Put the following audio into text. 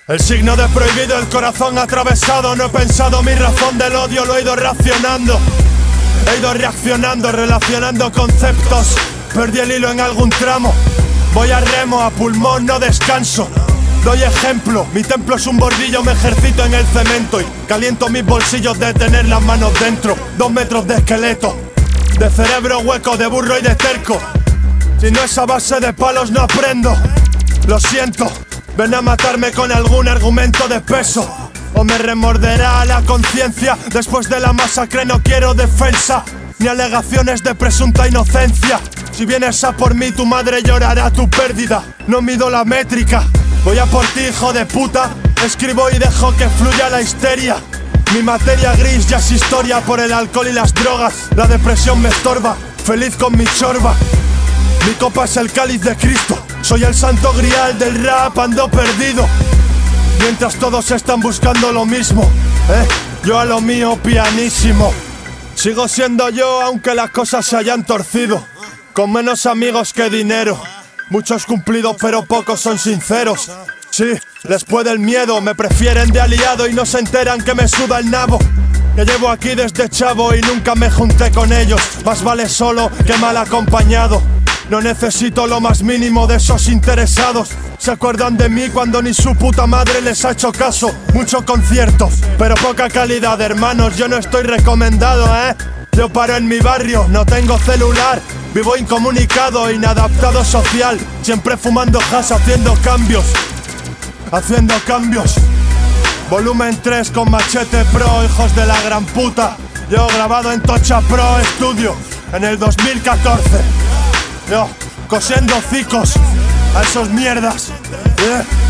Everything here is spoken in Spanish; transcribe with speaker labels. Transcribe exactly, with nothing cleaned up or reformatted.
Speaker 1: El signo de prohibido, el corazón atravesado. No he pensado mi razón del odio, lo he ido racionando. He ido reaccionando, relacionando conceptos. Perdí el hilo en algún tramo. Voy a remo, a pulmón, no descanso. Doy ejemplo, mi templo es un bordillo, me ejercito en el cemento y caliento mis bolsillos de tener las manos dentro. Dos metros de esqueleto, de cerebro hueco, de burro y de terco. Si no es a base de palos no aprendo. Lo siento, ven a matarme con algún argumento de peso. O me remorderá la conciencia. Después de la masacre no quiero defensa, ni alegaciones de presunta inocencia. Si vienes a por mí tu madre llorará tu pérdida. No mido la métrica, voy a por ti hijo de puta. Escribo y dejo que fluya la histeria. Mi materia gris ya es historia por el alcohol y las drogas. La depresión me estorba, feliz con mi chorba. Mi copa es el cáliz de Cristo. Soy el santo grial del rap, ando perdido. Mientras todos están buscando lo mismo, ¿eh? Yo a lo mío pianísimo. Sigo siendo yo aunque las cosas se hayan torcido. Con menos amigos que dinero. Muchos cumplidos pero pocos son sinceros. Sí, les puede el miedo, me prefieren de aliado y no se enteran que me suda el nabo. Que llevo aquí desde chavo y nunca me junté con ellos. Más vale solo que mal acompañado. No necesito lo más mínimo de esos interesados. Se acuerdan de mí cuando ni su puta madre les ha hecho caso. Muchos conciertos, pero poca calidad, hermanos. Yo no estoy recomendado, ¿eh? Yo paro en mi barrio, no tengo celular. Vivo incomunicado, inadaptado social. Siempre fumando hash, haciendo cambios. Haciendo cambios. Volumen tres con Machete Pro, hijos de la gran puta. Yo grabado en Tocha Pro Studio en el dos mil catorce. Yo, cosiendo hocicos a esos mierdas, ¿eh?